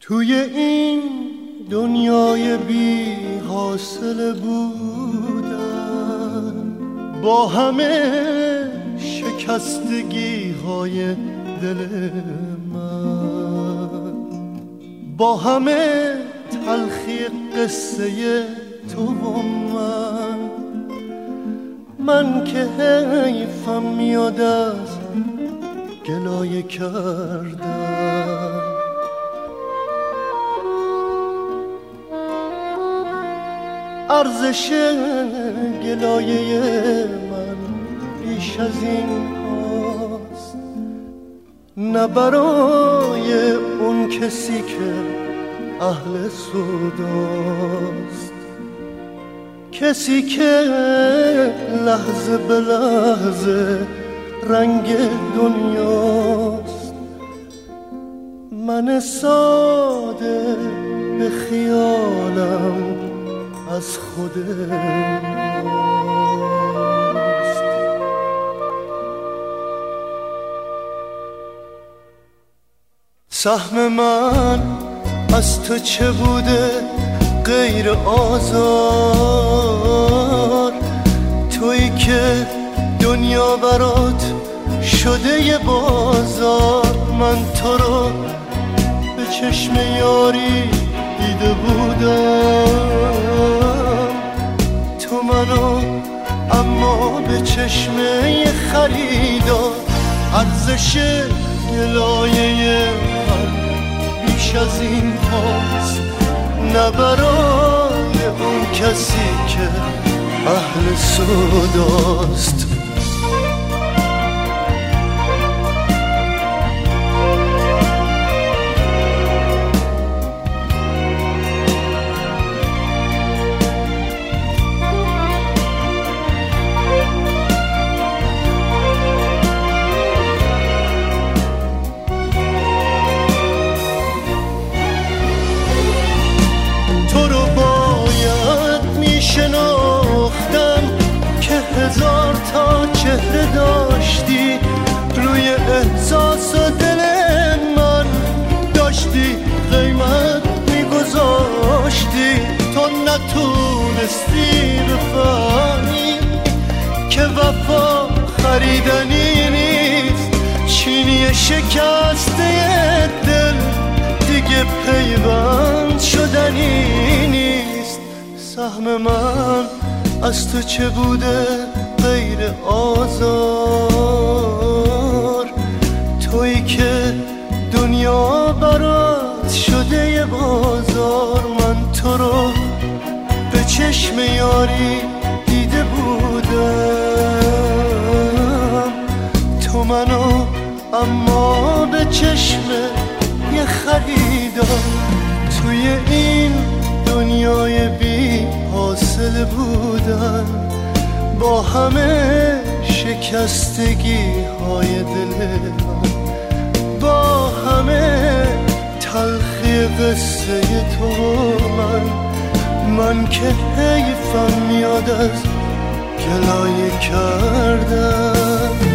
توی این دنیای بی حاصل بودن با همه شکستگی های دل من، با همه تلخی قصه تو و من که حیفم میاد از گلایه کردن. ارزش گلایه من بیش از این هاست، نه برای اون کسی که اهل سوداست، کسی که لحظه به لحظه رنگ دنیاست. من ساده به خیالم از خود ماست. سهم من از تو چه بوده غیر آزار؟ تویی که دنیا برات شده یه بازار. من تو رو به چشم یاری دیده بودم، تو منو اما به چشم یه خریدار. ارزش گلایه من بیش از این هاست، نه برای اون کسی که اهل سوداست. شناختم که هزار تا چهره داشتی، روی احساس و دل من داشتی قیمت میگذاشتی. تو نتونستی بفهمی که وفا خریدنی نیست، چینی شکسته دل دیگه پیوند شدنی نیست. سهم من از تو چه بوده غیر آزار؟ تویی که دنیا برات شده یه بازار. من تو رو به چشم یاری دیده بودم، تو منو اما به چشم یه خریدار. توی این دنیای بی حاصل بودن با همه شکستگی های دل من، با همه تلخی قصه تو من که حیفم میاد از گلایه کردن.